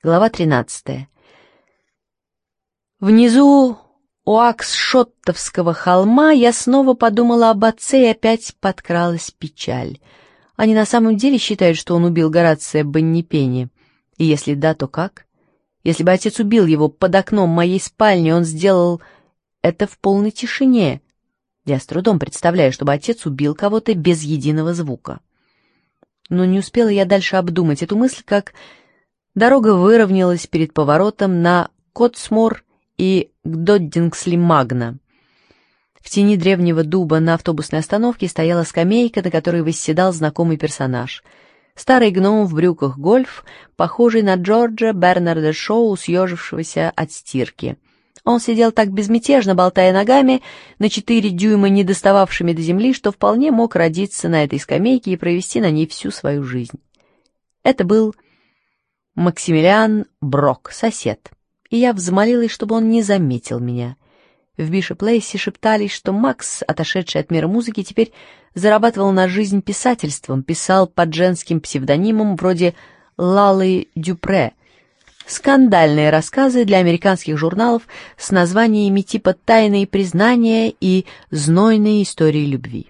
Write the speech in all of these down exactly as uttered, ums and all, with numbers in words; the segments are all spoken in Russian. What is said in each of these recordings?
Глава тринадцатая. Внизу у Аксшоттовского холма я снова подумала об отце, и опять подкралась печаль. Они на самом деле считают, что он убил Горация Боннипени? И если да, то как? Если бы отец убил его под окном моей спальни, он сделал это в полной тишине. Я с трудом представляю, чтобы отец убил кого-то без единого звука. Но не успела я дальше обдумать эту мысль, как дорога выровнялась перед поворотом на Котсмор и Гдоддингсли-Магна. В тени древнего дуба на автобусной остановке стояла скамейка, на которой восседал знакомый персонаж. Старый гном в брюках гольф, похожий на Джорджа Бернарда Шоу, съежившегося от стирки. Он сидел так безмятежно, болтая ногами, на четыре дюйма не достававшими до земли, что вполне мог родиться на этой скамейке и провести на ней всю свою жизнь. Это был Максимилиан Брок, сосед, и я взмолилась, чтобы он не заметил меня. В Бишоп-Плейсе шептались, что Макс, отошедший от мира музыки, теперь зарабатывал на жизнь писательством, писал под женским псевдонимом вроде Лалы Дюпре, скандальные рассказы для американских журналов с названиями типа «Тайные признания» и «Знойные истории любви».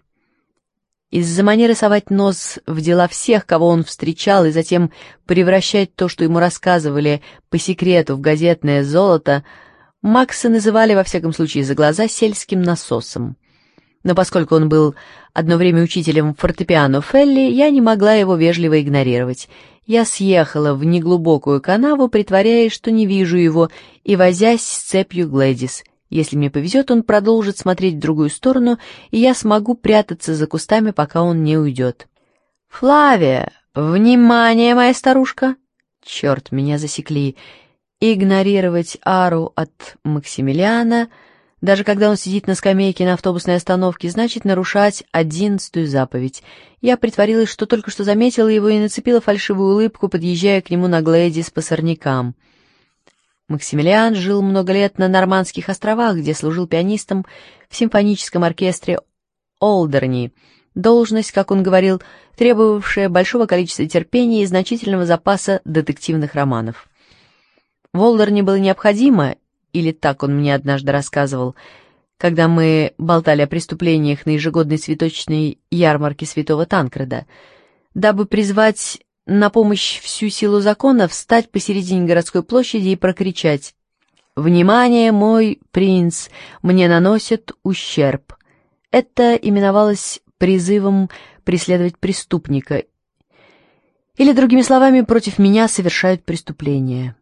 Из-за манеры совать нос в дела всех, кого он встречал, и затем превращать то, что ему рассказывали по секрету, в газетное золото, Макса называли, во всяком случае, за глаза сельским насосом. Но поскольку он был одно время учителем фортепиано Фелли, я не могла его вежливо игнорировать. Я съехала в неглубокую канаву, притворяясь, что не вижу его, и возясь с цепью Глэдис. Если мне повезет, он продолжит смотреть в другую сторону, и я смогу прятаться за кустами, пока он не уйдет. «Флавия! Внимание, моя старушка!» Черт, меня засекли. Игнорировать Ару от Максимилиана, даже когда он сидит на скамейке на автобусной остановке, значит нарушать одиннадцатую заповедь. Я притворилась, что только что заметила его, и нацепила фальшивую улыбку, подъезжая к нему на Глэдис по сорнякам. Максимилиан жил много лет на Нормандских островах, где служил пианистом в симфоническом оркестре Олдерни, должность, как он говорил, требовавшая большого количества терпения и значительного запаса детективных романов. В Олдерни было необходимо, или так он мне однажды рассказывал, когда мы болтали о преступлениях на ежегодной цветочной ярмарке Святого Танкреда, дабы призвать на помощь всю силу закона, встать посередине городской площади и прокричать: «Внимание, мой принц, мне наносят ущерб». Это именовалось призывом преследовать преступника, или, другими словами, против меня совершают преступление.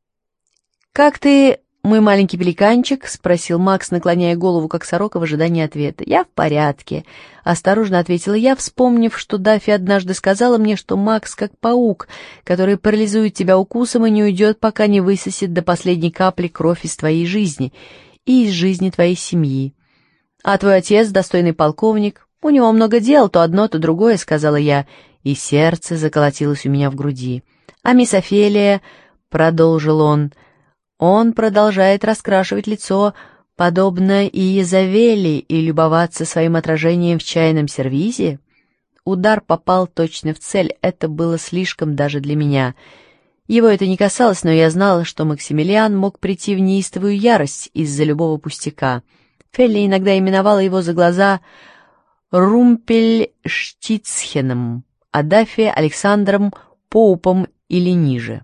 «Как ты, мой маленький пеликанчик?» — спросил Макс, наклоняя голову, как сорока, в ожидании ответа. «Я в порядке», — осторожно ответила я, вспомнив, что Даффи однажды сказала мне, что Макс как паук, который парализует тебя укусом и не уйдет, пока не высосет до последней капли кровь из твоей жизни и из жизни твоей семьи. «А твой отец, достойный полковник, у него много дел, то одно, то другое», — сказала я, и сердце заколотилось у меня в груди. «А мисс Офелия», — продолжил он, — «он продолжает раскрашивать лицо, подобно Иезавели, и любоваться своим отражением в чайном сервизе». Удар попал точно в цель, это было слишком даже для меня. Его это не касалось, но я знала, что Максимилиан мог прийти в неистовую ярость из-за любого пустяка. Фелли иногда именовала его за глаза Румпельштицхеном, а Даффи — Александром Поупом или ниже.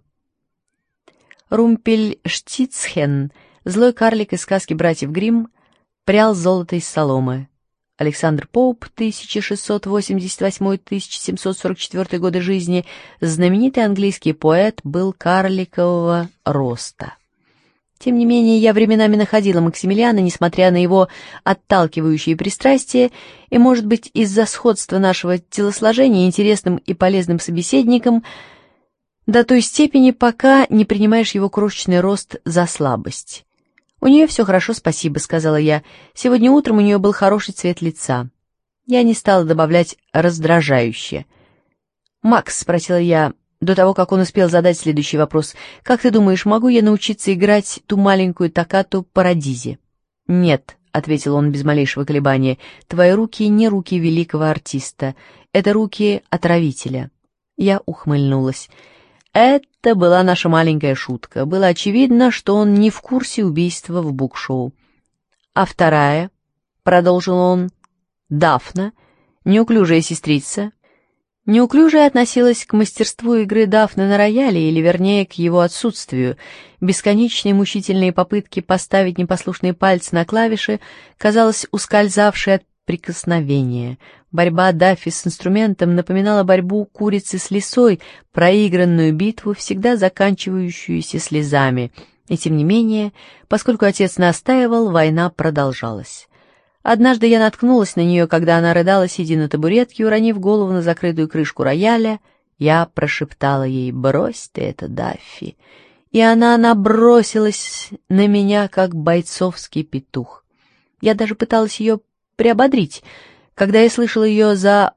Румпельштицхен, злой карлик из сказки братьев Гримм, прял золото из соломы. Александр Поуп, тысяча шестьсот восемьдесят восьмой — тысяча семьсот сорок четвёртый годы жизни, знаменитый английский поэт, был карликового роста. Тем не менее, я временами находила Максимилиана, несмотря на его отталкивающие пристрастия, и, может быть, из-за сходства нашего телосложения интересным и полезным собеседником, до той степени, пока не принимаешь его крошечный рост за слабость. «У нее все хорошо, спасибо», — сказала я. «Сегодня утром у нее был хороший цвет лица». Я не стала добавлять «раздражающе». «Макс», — спросила я, до того, как он успел задать следующий вопрос, «как ты думаешь, могу я научиться играть ту маленькую токкату Парадизе?» «Нет», — ответил он без малейшего колебания, — «твои руки не руки великого артиста, это руки отравителя». Я ухмыльнулась. Это была наша маленькая шутка. Было очевидно, что он не в курсе убийства в букшоу. А вторая, — продолжил он, — Дафна, неуклюжая сестрица. Неуклюжая относилась к мастерству игры Дафны на рояле, или вернее к его отсутствию. Бесконечные мучительные попытки поставить непослушные пальцы на клавиши, казалось, ускользавшие от прикосновения. Борьба Даффи с инструментом напоминала борьбу курицы с лисой, проигранную битву, всегда заканчивающуюся слезами. И тем не менее, поскольку отец настаивал, война продолжалась. Однажды я наткнулась на нее, когда она рыдала, сидя на табуретке, уронив голову на закрытую крышку рояля. Я прошептала ей: «Брось ты это, Даффи!» И она набросилась на меня, как бойцовский петух. Я даже пыталась ее приободрить. Когда я слышала ее за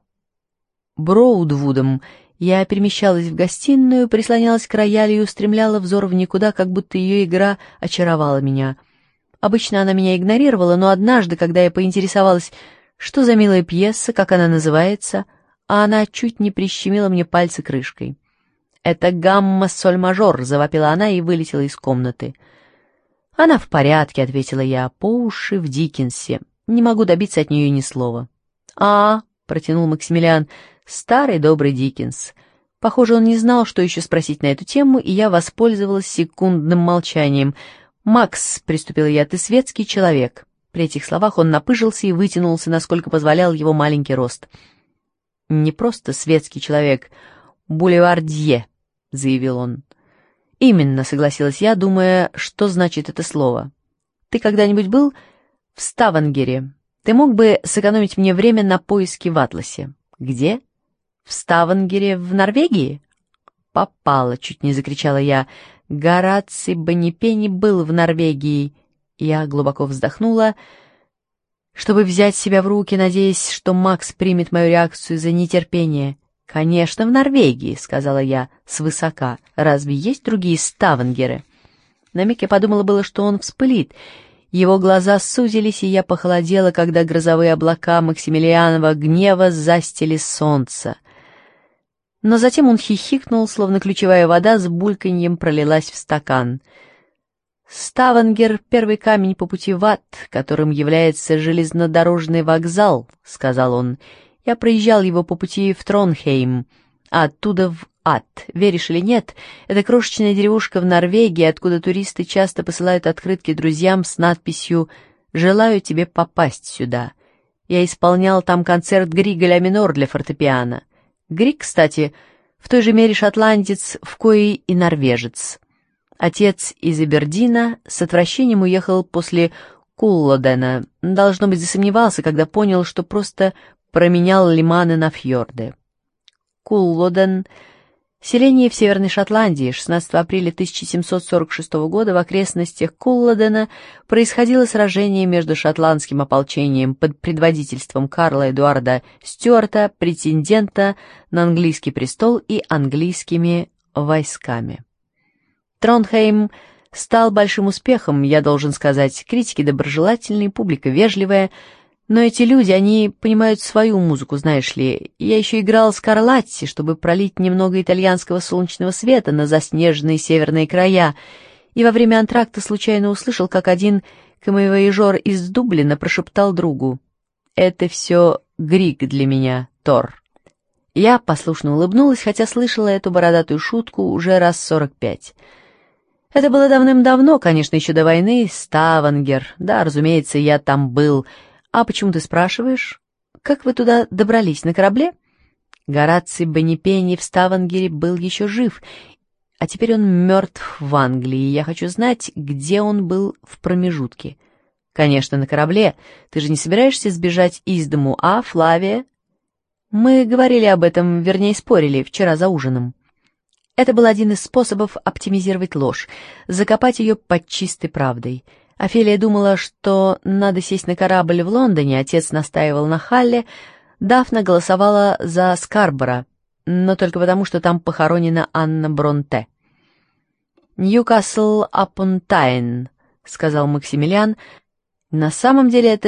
Броудвудом, я перемещалась в гостиную, прислонялась к роялю и устремляла взор в никуда, как будто ее игра очаровала меня. Обычно она меня игнорировала, но однажды, когда я поинтересовалась, что за милая пьеса, как она называется, а она чуть не прищемила мне пальцы крышкой. «Это гамма-соль-мажор», — завопила она и вылетела из комнаты. «Она в порядке», — ответила я, — «по уши в Диккенсе. Не могу добиться от нее ни слова». «А», — протянул Максимилиан, — «старый добрый Диккенс». Похоже, он не знал, что еще спросить на эту тему, и я воспользовалась секундным молчанием. «Макс», — приступила я, — «ты светский человек». При этих словах он напыжился и вытянулся, насколько позволял его маленький рост. «Не просто светский человек, бульвардье», — заявил он. «Именно», — согласилась я, думая, что значит это слово. «Ты когда-нибудь был в Ставангере? Ты мог бы сэкономить мне время на поиске в атласе». «Где? В Ставангере в Норвегии?» «Попала», — чуть не закричала я. «Гораций Боннипени был в Норвегии». Я глубоко вздохнула, чтобы взять себя в руки, надеясь, что Макс примет мою реакцию за нетерпение. «Конечно, в Норвегии», — сказала я свысока. «Разве есть другие Ставангеры?» На миг я подумала было, что он вспылит. Его глаза сузились, и я похолодела, когда грозовые облака Максимилианова гнева застили солнце. Но затем он хихикнул, словно ключевая вода с бульканьем пролилась в стакан. «Ставангер — первый камень по пути в ад, которым является железнодорожный вокзал», — сказал он. «Я проезжал его по пути в Тронхейм, а оттуда в ад. Веришь или нет, это крошечная деревушка в Норвегии, откуда туристы часто посылают открытки друзьям с надписью «Желаю тебе попасть сюда». Я исполнял там концерт Грига ля минор для фортепиано. Григ, кстати, в той же мере шотландец, в коей и норвежец. Отец из Абердина с отвращением уехал после Куллодена. Должно быть, засомневался, когда понял, что просто променял лиманы на фьорды. Куллоден — селение в Северной Шотландии. шестнадцатого апреля тысяча семьсот сорок шестого года в окрестностях Куллодена происходило сражение между шотландским ополчением под предводительством Карла Эдуарда Стюарта, претендента на английский престол, и английскими войсками. Тронхейм стал большим успехом, я должен сказать. Критики доброжелательные, публика вежливая. Но эти люди, они понимают свою музыку, знаешь ли. Я еще играл Скарлатти, чтобы пролить немного итальянского солнечного света на заснеженные северные края, и во время антракта случайно услышал, как один камевояжер из Дублина прошептал другу: «Это все Григ для меня, Тор». Я послушно улыбнулась, хотя слышала эту бородатую шутку уже раз сорок пять. Это было давным-давно, конечно, еще до войны. Ставангер. Да, разумеется, я там был. А почему ты спрашиваешь? Как вы туда добрались, на корабле? Гораций Боннипени в Ставангере был еще жив, а теперь он мертв в Англии. Я хочу знать, где он был в промежутке. Конечно, на корабле. Ты же не собираешься сбежать из дому, а, Флавия? Мы говорили об этом, вернее, спорили, вчера за ужином. Это был один из способов оптимизировать ложь, закопать ее под чистой правдой. Офелия думала, что надо сесть на корабль в Лондоне, отец настаивал на Халле, Дафна голосовала за Скарборо, но только потому, что там похоронена Анна Бронте. «Ньюкасл-апон-Тайн», — сказал Максимилиан. «На самом деле это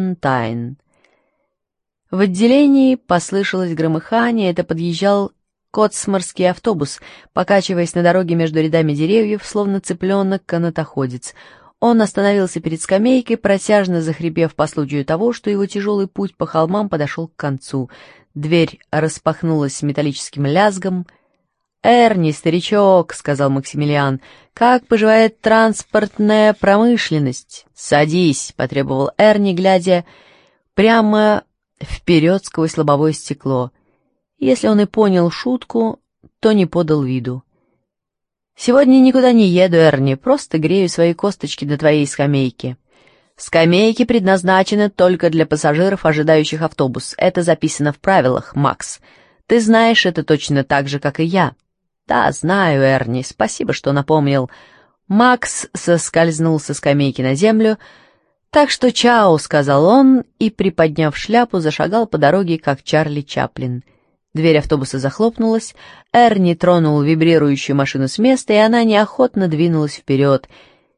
Ньюкасл-апон-Тайн». В отделении послышалось громыхание, это подъезжал котсморский автобус, покачиваясь на дороге между рядами деревьев, словно цыпленок-канатоходец. Он остановился перед скамейкой, протяжно захрипев по случаю того, что его тяжелый путь по холмам подошел к концу. Дверь распахнулась с металлическим лязгом. «Эрни, старичок», — сказал Максимилиан, — «как поживает транспортная промышленность?» «Садись», — потребовал Эрни, глядя прямо вперед сквозь лобовое стекло. Если он и понял шутку, то не подал виду. «Сегодня никуда не еду, Эрни, просто грею свои косточки на твоей скамейке». «Скамейки предназначены только для пассажиров, ожидающих автобус. Это записано в правилах, Макс. Ты знаешь это точно так же, как и я». «Да, знаю, Эрни, спасибо, что напомнил». Макс соскользнул со скамейки на землю. «Так что чао», — сказал он, и, приподняв шляпу, зашагал по дороге, как Чарли Чаплин. Дверь автобуса захлопнулась, Эрни тронул вибрирующую машину с места, и она неохотно двинулась вперед.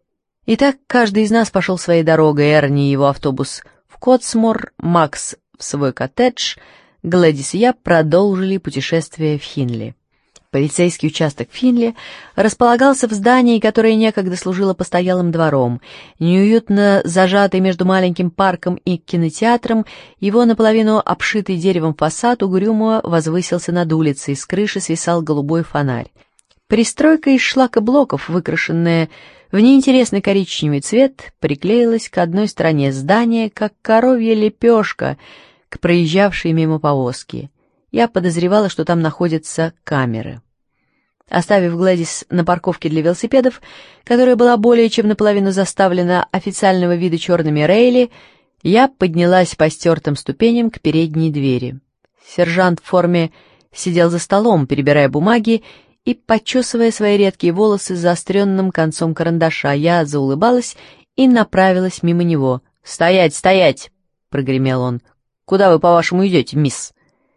И так каждый из нас пошел своей дорогой, Эрни и его автобус в Котсмор, Макс в свой коттедж, Глэдис и я продолжили путешествие в Хинли. Полицейский участок Финли располагался в здании, которое некогда служило постоялым двором. Неуютно зажатый между маленьким парком и кинотеатром, его наполовину обшитый деревом фасад угрюмо возвысился над улицей, с крыши свисал голубой фонарь. Пристройка из шлакоблоков, выкрашенная в неинтересный коричневый цвет, приклеилась к одной стороне здания, как коровья лепешка к проезжавшей мимо повозке. Я подозревала, что там находятся камеры. Оставив Глэдис на парковке для велосипедов, которая была более чем наполовину заставлена официального вида черными рейли, я поднялась по стертым ступеням к передней двери. Сержант в форме сидел за столом, перебирая бумаги и почесывая свои редкие волосы с заостренным концом карандаша. Я заулыбалась и направилась мимо него. «Стоять, стоять!» — прогремел он. «Куда вы, по-вашему, идете, мисс?»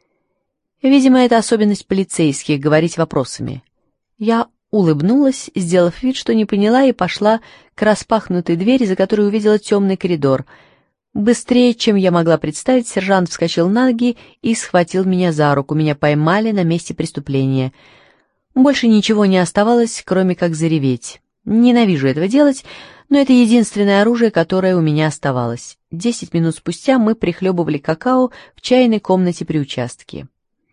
Видимо, это особенность полицейских — говорить вопросами. Я улыбнулась, сделав вид, что не поняла, и пошла к распахнутой двери, за которой увидела темный коридор. Быстрее, чем я могла представить, сержант вскочил на ноги и схватил меня за руку. Меня поймали на месте преступления. Больше ничего не оставалось, кроме как зареветь. Ненавижу этого делать, но это единственное оружие, которое у меня оставалось. Десять минут спустя мы прихлебывали какао в чайной комнате при участке.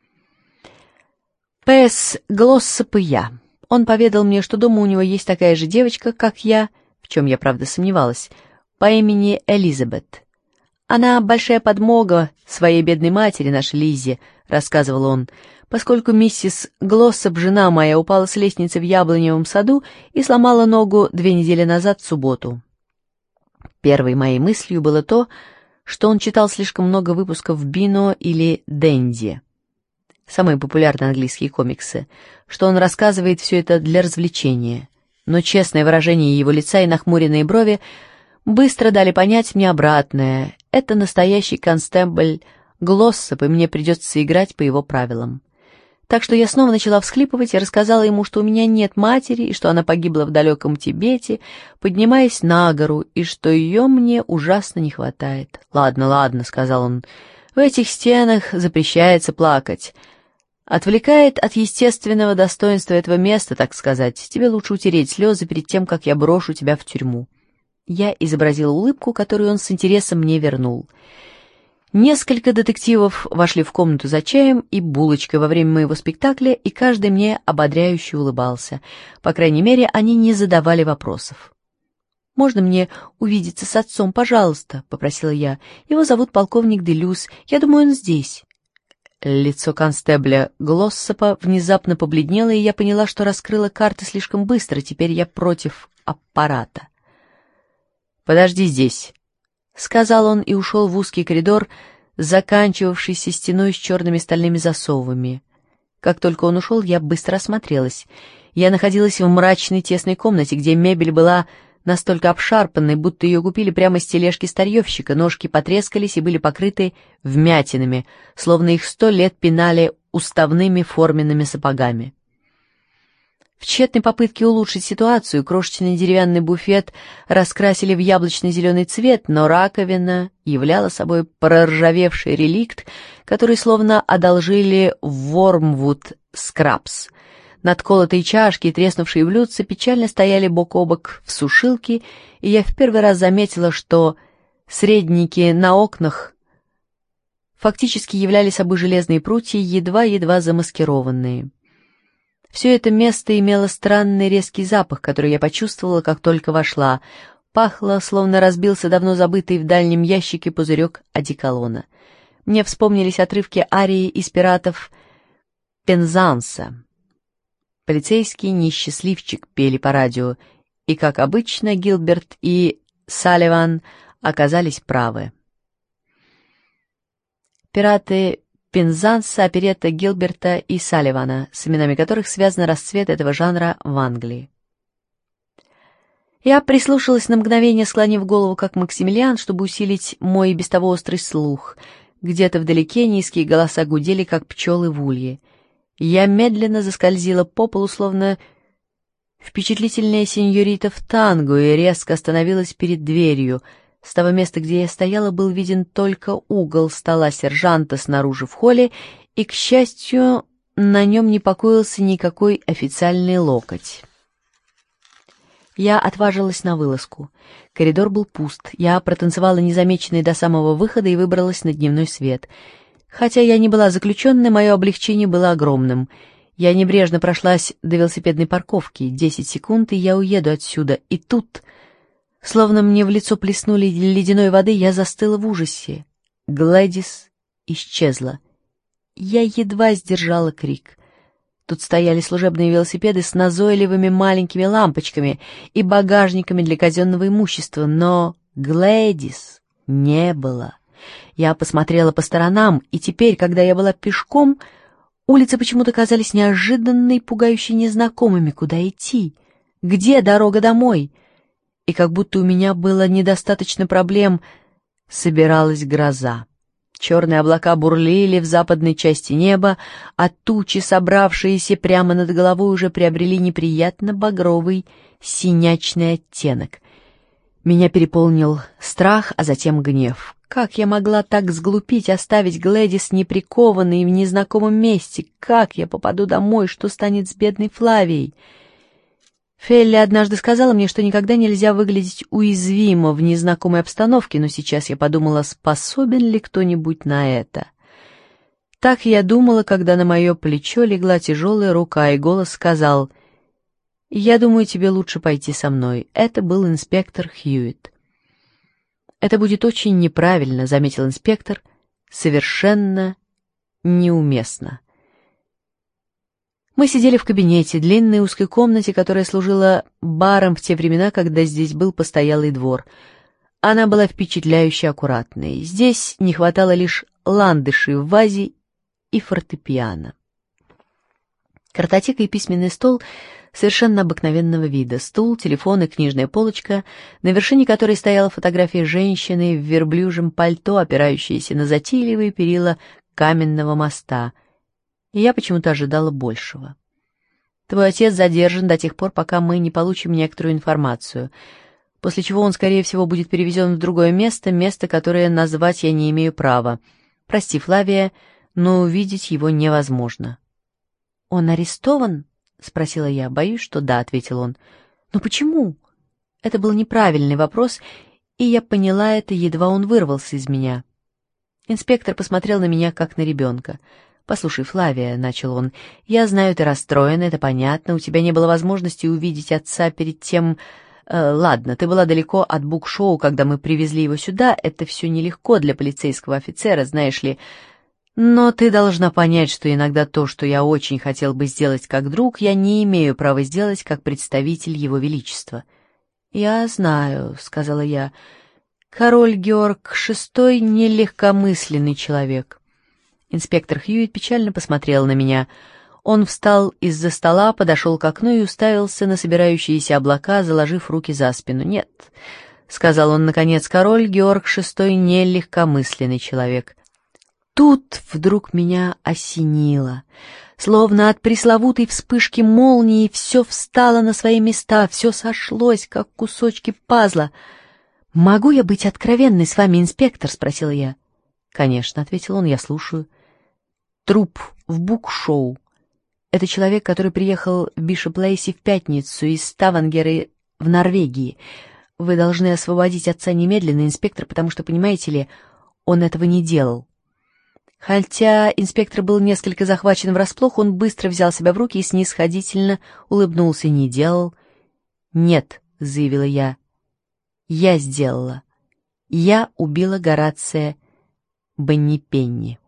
П С Глоссоп и я. Он поведал мне, что дома у него есть такая же девочка, как я, в чем я, правда, сомневалась, по имени Элизабет. Она большая подмога своей бедной матери, нашей Лизе, рассказывал он, поскольку миссис Глоссоп, жена моя, упала с лестницы в яблоневом саду и сломала ногу две недели назад в субботу. Первой моей мыслью было то, что он читал слишком много выпусков «Бино» или «Дэнди», самые популярные английские комиксы, что он рассказывает все это для развлечения. Но честное выражение его лица и нахмуренные брови быстро дали понять мне обратное. Это настоящий констебль Глоссоп, и мне придется играть по его правилам. Так что я снова начала всхлипывать и рассказала ему, что у меня нет матери, и что она погибла в далеком Тибете, поднимаясь на гору, и что ее мне ужасно не хватает. «Ладно, ладно», — сказал он, — «в этих стенах запрещается плакать. Отвлекает от естественного достоинства этого места, так сказать. Тебе лучше утереть слезы перед тем, как я брошу тебя в тюрьму». Я изобразила улыбку, которую он с интересом мне вернул. Несколько детективов вошли в комнату за чаем и булочкой во время моего спектакля, и каждый мне ободряюще улыбался. По крайней мере, они не задавали вопросов. «Можно мне увидеться с отцом, пожалуйста?» — попросила я. «Его зовут полковник Делюс. Я думаю, он здесь». Лицо констебля Глоссопа внезапно побледнело, и я поняла, что раскрыла карты слишком быстро. Теперь я против аппарата. «Подожди здесь», — сказал он и ушел в узкий коридор, заканчивавшийся стеной с черными стальными засовами. Как только он ушел, я быстро осмотрелась. Я находилась в мрачной тесной комнате, где мебель была настолько обшарпанной, будто ее купили прямо с тележки старьевщика. Ножки потрескались и были покрыты вмятинами, словно их сто лет пинали уставными форменными сапогами. В тщетной попытке улучшить ситуацию крошечный деревянный буфет раскрасили в яблочно-зеленый цвет, но раковина являла собой проржавевший реликт, который словно одолжили в Вормвуд Скрабс. Надколотые чашки и треснувшие блюдца печально стояли бок о бок в сушилке, и я в первый раз заметила, что средники на окнах фактически являли собой железные прутья, едва-едва замаскированные. Все это место имело странный резкий запах, который я почувствовала, как только вошла. Пахло, словно разбился давно забытый в дальнем ящике пузырек одеколона. Мне вспомнились отрывки арии из «Пиратов Пензанса». Полицейский несчастливчик пели по радио, и, как обычно, Гилберт и Салливан оказались правы. «Пираты Пензанса», оперетта Гилберта и Салливана, с именами которых связан расцвет этого жанра в Англии. Я прислушалась на мгновение, склонив голову, как Максимилиан, чтобы усилить мой без того острый слух. Где-то вдалеке низкие голоса гудели, как пчелы в улье. Я медленно заскользила по полу, словно впечатлительная сеньорита в танго, и резко остановилась перед дверью. С того места, где я стояла, был виден только угол стола сержанта снаружи в холле, и, к счастью, на нем не покоился никакой официальный локоть. Я отважилась на вылазку. Коридор был пуст. Я протанцевала незамеченной до самого выхода и выбралась на дневной свет. Хотя я не была заключенной, мое облегчение было огромным. Я небрежно прошлась до велосипедной парковки. Десять секунд, и я уеду отсюда. И тут, словно мне в лицо плеснули ледяной воды, я застыла в ужасе. Глэдис исчезла. Я едва сдержала крик. Тут стояли служебные велосипеды с назойливыми маленькими лампочками и багажниками для казенного имущества, но Глэдис не было. Я посмотрела по сторонам, и теперь, когда я была пешком, улицы почему-то казались неожиданно и пугающе незнакомыми. Куда идти? Где дорога домой? И как будто у меня было недостаточно проблем, собиралась гроза. Черные облака бурлили в западной части неба, а тучи, собравшиеся прямо над головой, уже приобрели неприятно багровый синячный оттенок. Меня переполнил страх, а затем гнев. Как я могла так сглупить, оставить Глэдис неприкованной в незнакомом месте? Как я попаду домой? Что станет с бедной Флавией? Фелли однажды сказала мне, что никогда нельзя выглядеть уязвимо в незнакомой обстановке, но сейчас я подумала, способен ли кто-нибудь на это. Так я думала, когда на мое плечо легла тяжелая рука, и голос сказал: «Я думаю, тебе лучше пойти со мной». Это был инспектор Хьюитт. «Это будет очень неправильно», — заметил инспектор, — «совершенно неуместно». Мы сидели в кабинете, длинной узкой комнате, которая служила баром в те времена, когда здесь был постоялый двор. Она была впечатляюще аккуратной. Здесь не хватало лишь ландышей в вазе и фортепиано. Картотека и письменный стол совершенно обыкновенного вида. Стул, телефон и книжная полочка, на вершине которой стояла фотография женщины в верблюжьем пальто, опирающейся на затейливые перила каменного моста. И я почему-то ожидала большего. Твой отец задержан до тех пор, пока мы не получим некоторую информацию, после чего он, скорее всего, будет перевезен в другое место, место, которое назвать я не имею права. Прости, Флавия, но увидеть его невозможно. — Он арестован? — спросила я. — Боюсь, что да, — ответил он. — Но почему? Это был неправильный вопрос, и я поняла это, едва он вырвался из меня. Инспектор посмотрел на меня, как на ребенка. «Послушай, Флавия», — начал он, — «я знаю, ты расстроена, это понятно, у тебя не было возможности увидеть отца перед тем... Э, ладно, ты была далеко от букшоу, когда мы привезли его сюда, это все нелегко для полицейского офицера, знаешь ли, но ты должна понять, что иногда то, что я очень хотел бы сделать как друг, я не имею права сделать как представитель его величества». «Я знаю», — сказала я, — «король Георг шестой нелегкомысленный человек». Инспектор Хьюитт печально посмотрел на меня. Он встал из-за стола, подошел к окну и уставился на собирающиеся облака, заложив руки за спину. «Нет», — сказал он наконец, — «король Георг шестой не легкомысленный человек». Тут вдруг меня осенило. Словно от пресловутой вспышки молнии все встало на свои места, все сошлось, как кусочки пазла. «Могу я быть откровенной с вами, инспектор?» — спросила я. «Конечно», — ответил он, — «я слушаю». «Труп в Букшоу. Это человек, который приехал в Бишоп-Лейси в пятницу из Ставангера в Норвегии. Вы должны освободить отца немедленно, инспектор, потому что, понимаете ли, он этого не делал». Хотя инспектор был несколько захвачен врасплох, он быстро взял себя в руки и снисходительно улыбнулся. «Не делал?» «Нет», — заявила я. «Я сделала. Я убила Горация Боннипенни».